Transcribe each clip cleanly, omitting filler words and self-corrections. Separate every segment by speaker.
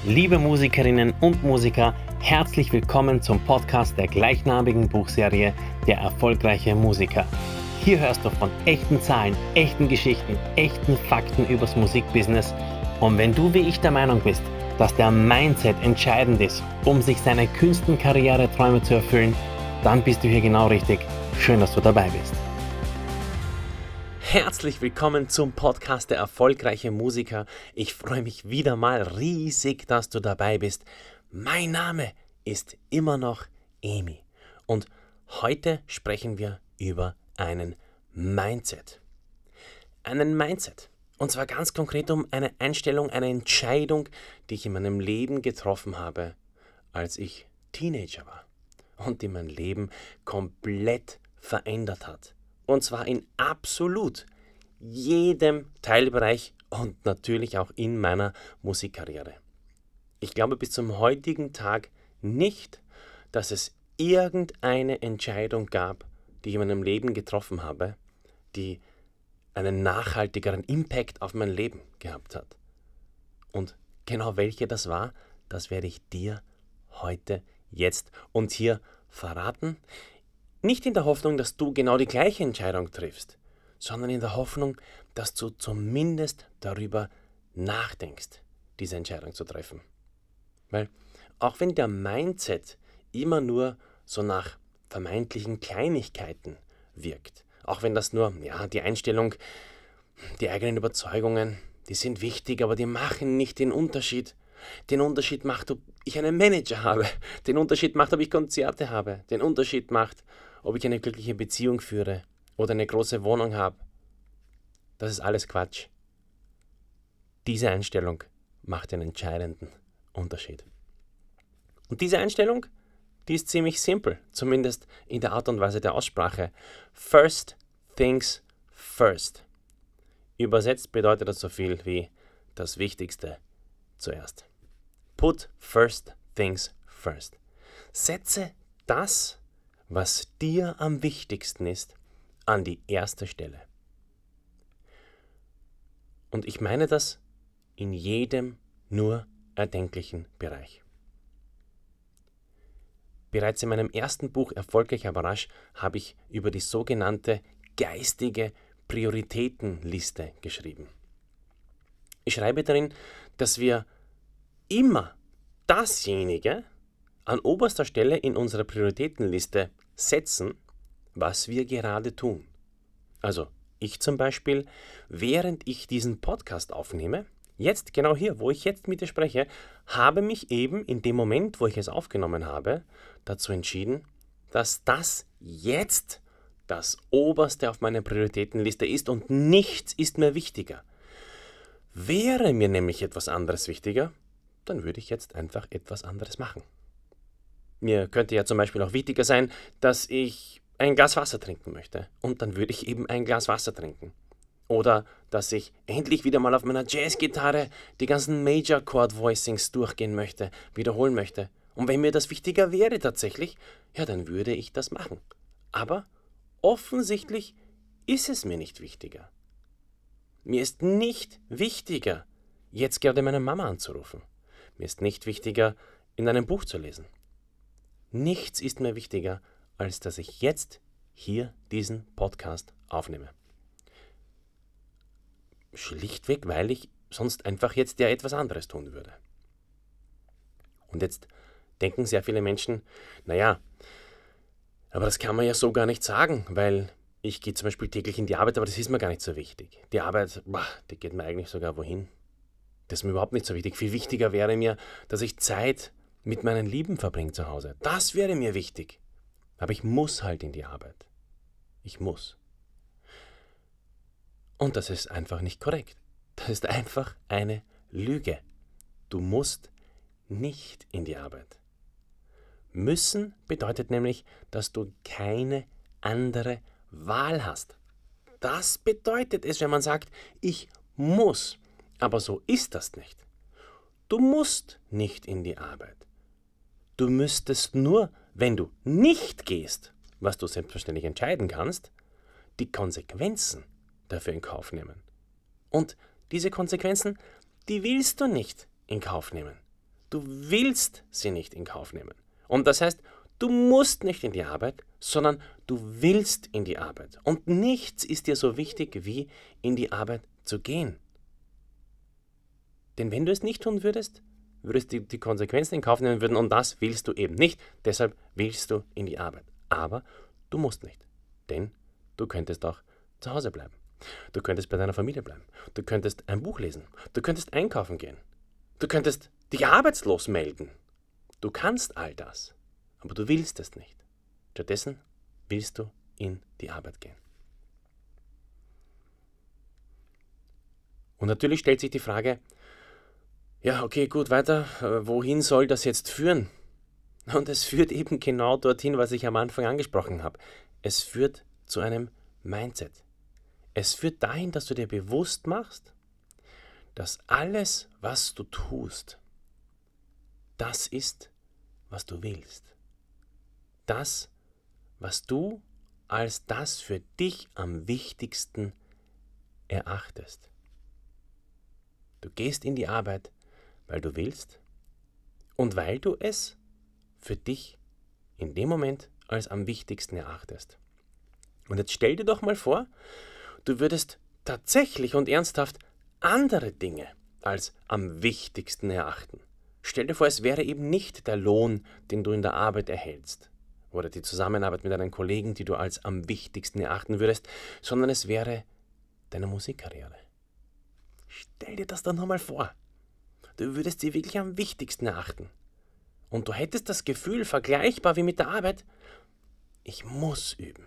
Speaker 1: Liebe Musikerinnen und Musiker, herzlich willkommen zum Podcast der gleichnamigen Buchserie Der erfolgreiche Musiker. Hier hörst du von echten Zahlen, echten Geschichten, echten Fakten übers Musikbusiness. Und wenn du wie ich der Meinung bist, dass der Mindset entscheidend ist, um sich seine Künstenkarriereträume zu erfüllen, dann bist du hier genau richtig. Schön, dass du dabei bist. Herzlich willkommen zum Podcast Der erfolgreiche Musiker. Ich freue mich wieder mal riesig, dass du dabei bist. Mein Name ist immer noch Emi und heute sprechen wir über einen Mindset. Einen Mindset. Und zwar ganz konkret um eine Einstellung, eine Entscheidung, die ich in meinem Leben getroffen habe, als ich Teenager war und die mein Leben komplett verändert hat. Und zwar in absolut jedem Teilbereich und natürlich auch in meiner Musikkarriere. Ich glaube bis zum heutigen Tag nicht, dass es irgendeine Entscheidung gab, die ich in meinem Leben getroffen habe, die einen nachhaltigeren Impact auf mein Leben gehabt hat. Und genau welche das war, das werde ich dir heute, jetzt und hier verraten. Nicht in der Hoffnung, dass du genau die gleiche Entscheidung triffst, sondern in der Hoffnung, dass du zumindest darüber nachdenkst, diese Entscheidung zu treffen. Weil auch wenn der Mindset immer nur so nach vermeintlichen Kleinigkeiten wirkt, auch wenn das nur, die Einstellung, die eigenen Überzeugungen, die sind wichtig, aber die machen nicht den Unterschied. Den Unterschied macht, ob ich einen Manager habe. Den Unterschied macht, ob ich Konzerte habe. Den Unterschied macht, ob ich eine glückliche Beziehung führe oder eine große Wohnung habe. Das ist alles Quatsch. Diese Einstellung macht den entscheidenden Unterschied. Und diese Einstellung, die ist ziemlich simpel, zumindest in der Art und Weise der Aussprache. First things first. Übersetzt bedeutet das so viel wie das Wichtigste zuerst. Put first things first. Setze das, was dir am wichtigsten ist, an die erste Stelle. Und ich meine das in jedem nur erdenklichen Bereich. Bereits in meinem ersten Buch Erfolgreich aber rasch habe ich über die sogenannte geistige Prioritätenliste geschrieben. Ich schreibe darin, dass wir immer dasjenige an oberster Stelle in unserer Prioritätenliste setzen, was wir gerade tun. Also ich zum Beispiel, während ich diesen Podcast aufnehme, jetzt genau hier, wo ich jetzt mit dir spreche, habe mich eben in dem Moment, wo ich es aufgenommen habe, dazu entschieden, dass das jetzt das Oberste auf meiner Prioritätenliste ist und nichts ist mir wichtiger. Wäre mir nämlich etwas anderes wichtiger, dann würde ich jetzt einfach etwas anderes machen. Mir könnte ja zum Beispiel auch wichtiger sein, dass ich ein Glas Wasser trinken möchte und dann würde ich eben ein Glas Wasser trinken. Oder dass ich endlich wieder mal auf meiner Jazzgitarre die ganzen Major Chord Voicings durchgehen möchte, wiederholen möchte. Und wenn mir das wichtiger wäre tatsächlich, ja, dann würde ich das machen. Aber offensichtlich ist es mir nicht wichtiger. Mir ist nicht wichtiger, jetzt gerade meine Mama anzurufen. Mir ist nicht wichtiger, in einem Buch zu lesen. Nichts ist mir wichtiger, als dass ich jetzt hier diesen Podcast aufnehme. Schlichtweg, weil ich sonst einfach jetzt ja etwas anderes tun würde. Und jetzt denken sehr viele Menschen, naja, aber das kann man ja so gar nicht sagen, weil ich gehe zum Beispiel täglich in die Arbeit, aber das ist mir gar nicht so wichtig. Die Arbeit, die geht mir eigentlich sogar wohin. Das ist mir überhaupt nicht so wichtig. Viel wichtiger wäre mir, dass ich Zeit mit meinen Lieben verbringe zu Hause. Das wäre mir wichtig. Aber ich muss halt in die Arbeit. Ich muss. Und das ist einfach nicht korrekt. Das ist einfach eine Lüge. Du musst nicht in die Arbeit. Müssen bedeutet nämlich, dass du keine andere Wahl hast. Das bedeutet es, wenn man sagt, ich muss. Aber so ist das nicht. Du musst nicht in die Arbeit. Du müsstest nur, wenn du nicht gehst, was du selbstverständlich entscheiden kannst, die Konsequenzen dafür in Kauf nehmen. Und diese Konsequenzen, die willst du nicht in Kauf nehmen. Du willst sie nicht in Kauf nehmen. Und das heißt, du musst nicht in die Arbeit, sondern du willst in die Arbeit. Und nichts ist dir so wichtig, wie in die Arbeit zu gehen. Denn wenn du es nicht tun würdest, würdest du die Konsequenzen in Kauf nehmen würden und das willst du eben nicht. Deshalb willst du in die Arbeit. Aber du musst nicht, denn du könntest auch zu Hause bleiben. Du könntest bei deiner Familie bleiben. Du könntest ein Buch lesen. Du könntest einkaufen gehen. Du könntest dich arbeitslos melden. Du kannst all das, aber du willst es nicht. Stattdessen willst du in die Arbeit gehen. Und natürlich stellt sich die Frage, ja, okay, gut, weiter, wohin soll das jetzt führen? Und es führt eben genau dorthin, was ich am Anfang angesprochen habe. Es führt zu einem Mindset. Es führt dahin, dass du dir bewusst machst, dass alles, was du tust, das ist, was du willst. Das, was du als das für dich am wichtigsten erachtest. Du gehst in die Arbeit, weil du willst und weil du es für dich in dem Moment als am wichtigsten erachtest. Und jetzt stell dir doch mal vor, du würdest tatsächlich und ernsthaft andere Dinge als am wichtigsten erachten. Stell dir vor, es wäre eben nicht der Lohn, den du in der Arbeit erhältst, oder die Zusammenarbeit mit deinen Kollegen, die du als am wichtigsten erachten würdest, sondern es wäre deine Musikkarriere. Stell dir das doch nochmal vor. Du würdest sie wirklich am wichtigsten erachten. Und du hättest das Gefühl, vergleichbar wie mit der Arbeit, ich muss üben.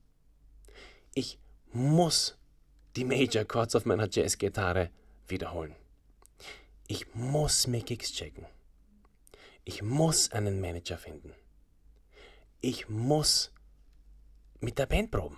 Speaker 1: Ich muss die Major Chords auf meiner Jazzgitarre wiederholen. Ich muss mir Gigs checken. Ich muss einen Manager finden. Ich muss mit der Band proben.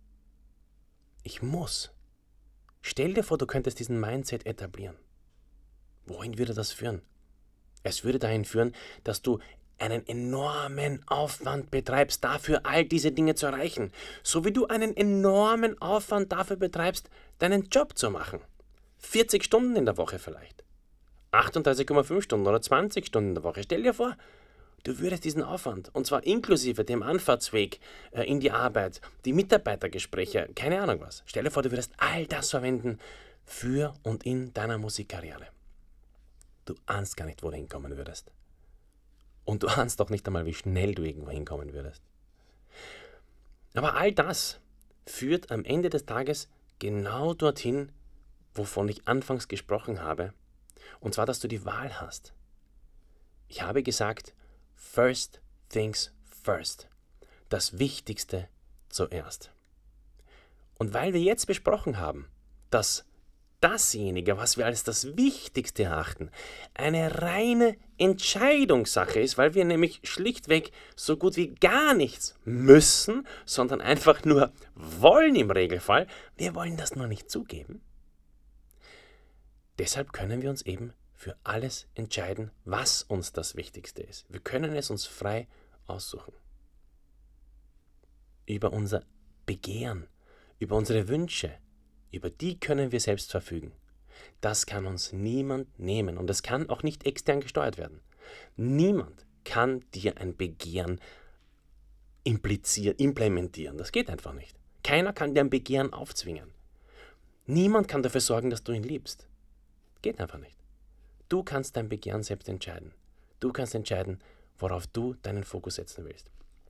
Speaker 1: Ich muss. Stell dir vor, du könntest diesen Mindset etablieren. Wohin würde das führen? Es würde dahin führen, dass du einen enormen Aufwand betreibst, dafür all diese Dinge zu erreichen. So wie du einen enormen Aufwand dafür betreibst, deinen Job zu machen. 40 Stunden in der Woche vielleicht. 38,5 Stunden oder 20 Stunden in der Woche. Stell dir vor, du würdest diesen Aufwand, und zwar inklusive dem Anfahrtsweg in die Arbeit, die Mitarbeitergespräche, keine Ahnung was. Stell dir vor, du würdest all das verwenden für und in deiner Musikkarriere. Du ahnst gar nicht, wo du hinkommen würdest. Und du ahnst doch nicht einmal, wie schnell du irgendwo hinkommen würdest. Aber all das führt am Ende des Tages genau dorthin, wovon ich anfangs gesprochen habe. Und zwar, dass du die Wahl hast. Ich habe gesagt, first things first. Das Wichtigste zuerst. Und weil wir jetzt besprochen haben, dass dasjenige, was wir als das Wichtigste erachten, eine reine Entscheidungssache ist, weil wir nämlich schlichtweg so gut wie gar nichts müssen, sondern einfach nur wollen im Regelfall. Wir wollen das nur nicht zugeben. Deshalb können wir uns eben für alles entscheiden, was uns das Wichtigste ist. Wir können es uns frei aussuchen. Über unser Begehren, über unsere Wünsche, über die können wir selbst verfügen. Das kann uns niemand nehmen und es kann auch nicht extern gesteuert werden. Niemand kann dir ein Begehren implementieren. Das geht einfach nicht. Keiner kann dir ein Begehren aufzwingen. Niemand kann dafür sorgen, dass du ihn liebst. Geht einfach nicht. Du kannst dein Begehren selbst entscheiden. Du kannst entscheiden, worauf du deinen Fokus setzen willst.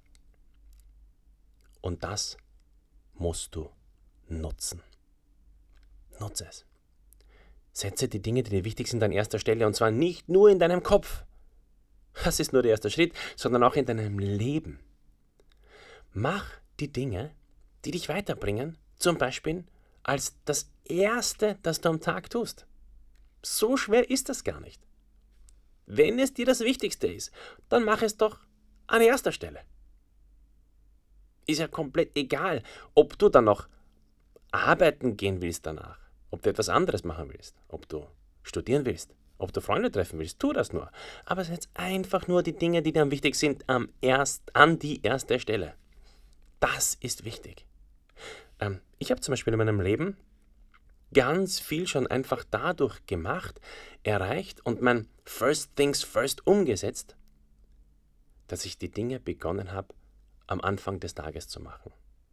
Speaker 1: Und das musst du nutzen. Nutze es. Setze die Dinge, die dir wichtig sind, an erster Stelle und zwar nicht nur in deinem Kopf. Das ist nur der erste Schritt, sondern auch in deinem Leben. Mach die Dinge, die dich weiterbringen, zum Beispiel als das Erste, das du am Tag tust. So schwer ist das gar nicht. Wenn es dir das Wichtigste ist, dann mach es doch an erster Stelle. Ist ja komplett egal, ob du dann noch arbeiten gehen willst danach, ob du etwas anderes machen willst, ob du studieren willst, ob du Freunde treffen willst, tu das nur. Aber setz einfach nur die Dinge, die dir am wichtig sind, an die erste Stelle. Das ist wichtig. Ich habe zum Beispiel in meinem Leben ganz viel schon einfach dadurch gemacht, erreicht und mein First Things First umgesetzt, dass ich die Dinge begonnen habe, am Anfang des Tages zu machen.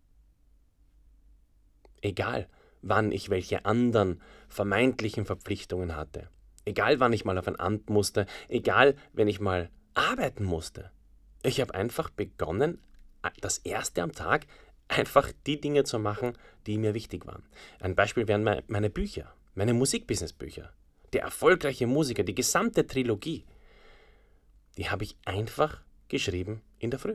Speaker 1: Egal, wann ich welche anderen vermeintlichen Verpflichtungen hatte. Egal, wann ich mal auf ein Amt musste. Egal, wenn ich mal arbeiten musste. Ich habe einfach begonnen, das erste am Tag einfach die Dinge zu machen, die mir wichtig waren. Ein Beispiel wären meine Bücher, meine Musikbusiness-Bücher. Der erfolgreiche Musiker, die gesamte Trilogie, die habe ich einfach geschrieben in der Früh.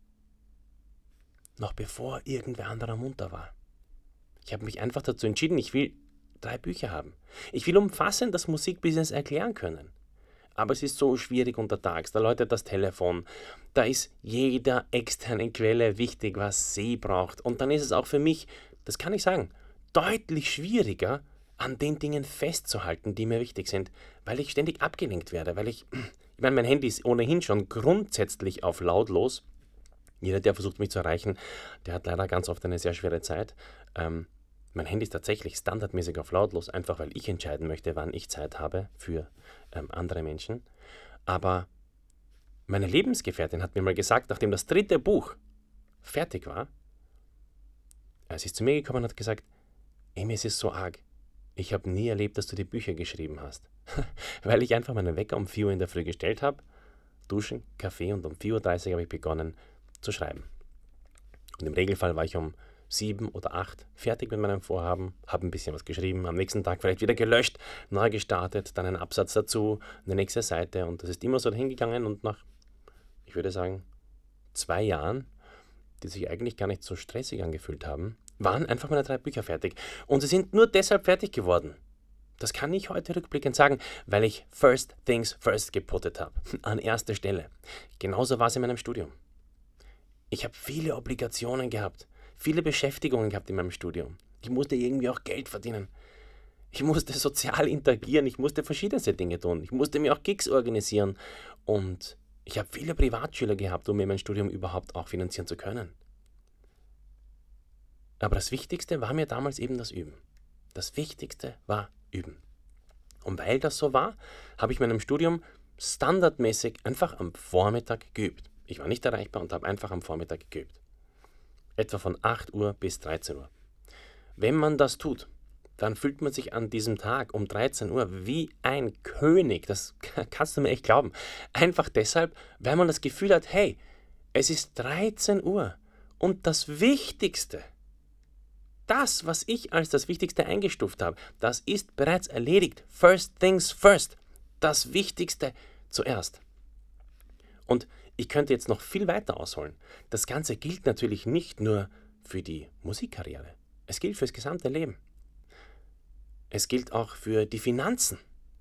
Speaker 1: Noch bevor irgendwer anderer munter war. Ich habe mich einfach dazu entschieden, ich will 3 Bücher haben. Ich will umfassend das Musikbusiness erklären können. Aber es ist so schwierig untertags, da läutet das Telefon, da ist jeder externe Quelle wichtig, was sie braucht. Und dann ist es auch für mich, das kann ich sagen, deutlich schwieriger, an den Dingen festzuhalten, die mir wichtig sind, weil ich ständig abgelenkt werde, ich meine, mein Handy ist ohnehin schon grundsätzlich auf lautlos. Jeder, der versucht, mich zu erreichen, der hat leider ganz oft eine sehr schwere Zeit. Mein Handy ist tatsächlich standardmäßig auf lautlos, einfach weil ich entscheiden möchte, wann ich Zeit habe für andere Menschen. Aber meine Lebensgefährtin hat mir mal gesagt, nachdem das 3. Buch fertig war, sie ist zu mir gekommen und hat gesagt, Amy, es ist so arg. Ich habe nie erlebt, dass du die Bücher geschrieben hast. Weil ich einfach meinen Wecker um 4 Uhr in der Früh gestellt habe, duschen, Kaffee und um 4:30 Uhr habe ich begonnen zu schreiben. Und im Regelfall war ich um 7 oder 8 fertig mit meinem Vorhaben, habe ein bisschen was geschrieben, am nächsten Tag vielleicht wieder gelöscht, neu gestartet, dann einen Absatz dazu, eine nächste Seite und das ist immer so dahingegangen und nach, ich würde sagen, 2 Jahren, die sich eigentlich gar nicht so stressig angefühlt haben, waren einfach meine 3 Bücher fertig. Und sie sind nur deshalb fertig geworden. Das kann ich heute rückblickend sagen, weil ich First Things First geputtet habe, an erster Stelle. Genauso war es in meinem Studium. Ich habe viele Obligationen gehabt, viele Beschäftigungen gehabt in meinem Studium. Ich musste irgendwie auch Geld verdienen. Ich musste sozial interagieren, ich musste verschiedenste Dinge tun. Ich musste mir auch Gigs organisieren. Und ich habe viele Privatschüler gehabt, um mir mein Studium überhaupt auch finanzieren zu können. Aber das Wichtigste war mir damals eben das Üben. Das Wichtigste war Üben. Und weil das so war, habe ich meinem Studium standardmäßig einfach am Vormittag geübt. Ich war nicht erreichbar und habe einfach am Vormittag geübt. Etwa von 8 Uhr bis 13 Uhr. Wenn man das tut, dann fühlt man sich an diesem Tag um 13 Uhr wie ein König. Das kannst du mir echt glauben. Einfach deshalb, weil man das Gefühl hat, hey, es ist 13 Uhr und das Wichtigste, das, was ich als das Wichtigste eingestuft habe, das ist bereits erledigt. First things first. Das Wichtigste zuerst. Und ich könnte jetzt noch viel weiter ausholen. Das Ganze gilt natürlich nicht nur für die Musikkarriere. Es gilt fürs gesamte Leben. Es gilt auch für die Finanzen.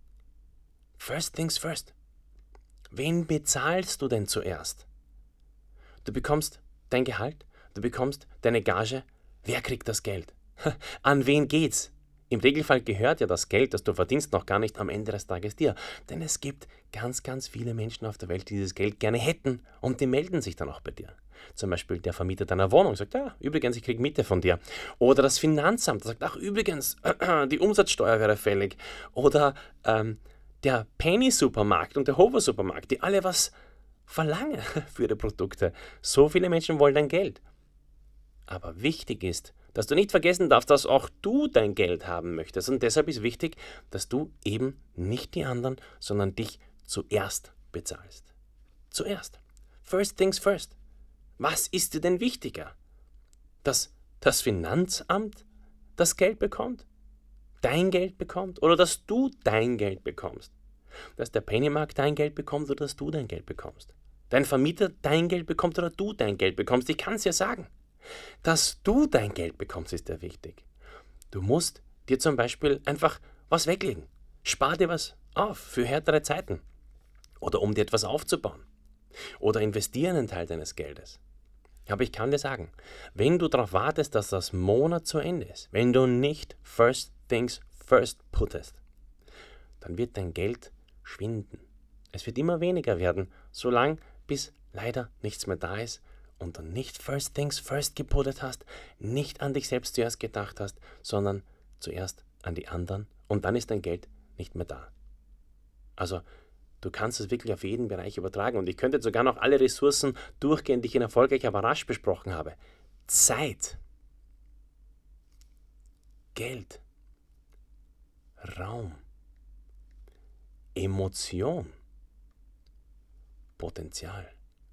Speaker 1: First things first. Wen bezahlst du denn zuerst? Du bekommst dein Gehalt, du bekommst deine Gage. Wer kriegt das Geld? An wen geht's? Im Regelfall gehört ja das Geld, das du verdienst, noch gar nicht am Ende des Tages dir. Denn es gibt ganz, ganz viele Menschen auf der Welt, die dieses Geld gerne hätten und die melden sich dann auch bei dir. Zum Beispiel der Vermieter deiner Wohnung sagt, ja, übrigens, ich kriege Miete von dir. Oder das Finanzamt sagt, ach, übrigens, die Umsatzsteuer wäre fällig. Oder der Penny-Supermarkt und der Hofer-Supermarkt, die alle was verlangen für ihre Produkte. So viele Menschen wollen dein Geld. Aber wichtig ist, dass du nicht vergessen darfst, dass auch du dein Geld haben möchtest. Und deshalb ist wichtig, dass du eben nicht die anderen, sondern dich zuerst bezahlst. Zuerst. First things first. Was ist dir denn wichtiger? Dass das Finanzamt das Geld bekommt? Dein Geld bekommt? Oder dass du dein Geld bekommst? Dass der Pennymarkt dein Geld bekommt oder dass du dein Geld bekommst? Dein Vermieter dein Geld bekommt oder du dein Geld bekommst? Ich kann es ja sagen. Dass du dein Geld bekommst, ist ja wichtig. Du musst dir zum Beispiel einfach was weglegen. Spar dir was auf für härtere Zeiten. Oder um dir etwas aufzubauen. Oder investiere einen Teil deines Geldes. Aber ich kann dir sagen, wenn du darauf wartest, dass das Monat zu Ende ist, wenn du nicht First Things First puttest, dann wird dein Geld schwinden. Es wird immer weniger werden, solange bis leider nichts mehr da ist und du nicht First Things First geputtet hast, nicht an dich selbst zuerst gedacht hast, sondern zuerst an die anderen und dann ist dein Geld nicht mehr da. Also du kannst es wirklich auf jeden Bereich übertragen und ich könnte jetzt sogar noch alle Ressourcen durchgehen, die ich in Erfolgreich aber rasch besprochen habe. Zeit, Geld, Raum, Emotion, Potenzial.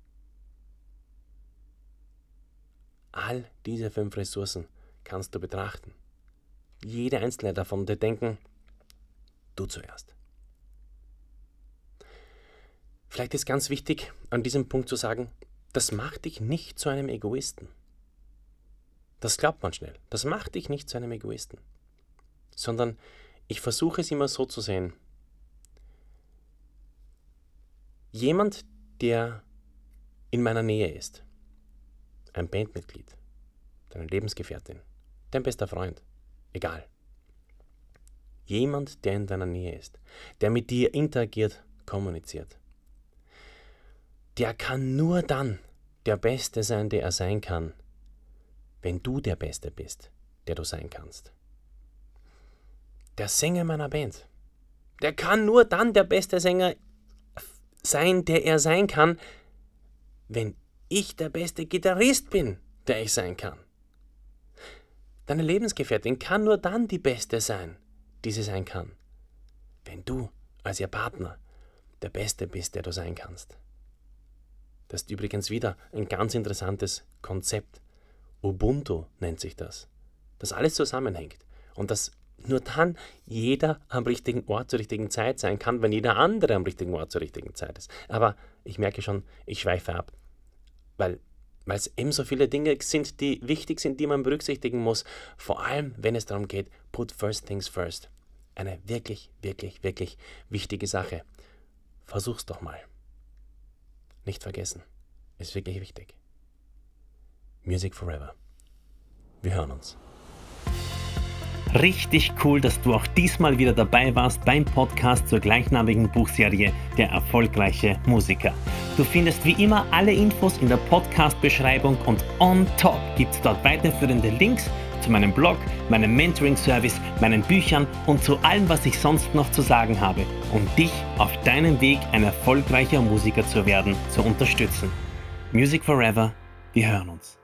Speaker 1: All diese 5 Ressourcen kannst du betrachten. Jede einzelne davon, dir denken, du zuerst. Vielleicht ist ganz wichtig, an diesem Punkt zu sagen, das macht dich nicht zu einem Egoisten. Das glaubt man schnell. Das macht dich nicht zu einem Egoisten. Sondern ich versuche es immer so zu sehen. Jemand, der in meiner Nähe ist, ein Bandmitglied, deine Lebensgefährtin, dein bester Freund, egal. Jemand, der in deiner Nähe ist, der mit dir interagiert, kommuniziert, der kann nur dann der Beste sein, der er sein kann, wenn du der Beste bist, der du sein kannst. Der Sänger meiner Band, der kann nur dann der beste Sänger sein, der er sein kann, wenn ich der beste Gitarrist bin, der ich sein kann. Deine Lebensgefährtin kann nur dann die Beste sein, die sie sein kann, wenn du als ihr Partner der Beste bist, der du sein kannst. Das ist übrigens wieder ein ganz interessantes Konzept. Ubuntu nennt sich das. Dass alles zusammenhängt und dass nur dann jeder am richtigen Ort zur richtigen Zeit sein kann, wenn jeder andere am richtigen Ort zur richtigen Zeit ist. Aber ich merke schon, ich schweife ab, weil es ebenso viele Dinge sind, die wichtig sind, die man berücksichtigen muss. Vor allem, wenn es darum geht, put first things first. Eine wirklich, wirklich, wirklich wichtige Sache. Versuch's doch mal. Nicht vergessen, ist wirklich wichtig. Music Forever. Wir hören uns.
Speaker 2: Richtig cool, dass du auch diesmal wieder dabei warst beim Podcast zur gleichnamigen Buchserie Der erfolgreiche Musiker. Du findest wie immer alle Infos in der Podcast-Beschreibung und on top gibt es dort weiterführende Links zu meinem Blog, meinem Mentoring-Service, meinen Büchern und zu allem, was ich sonst noch zu sagen habe, um dich auf deinem Weg, ein erfolgreicher Musiker zu werden, zu unterstützen. Music Forever, wir hören uns.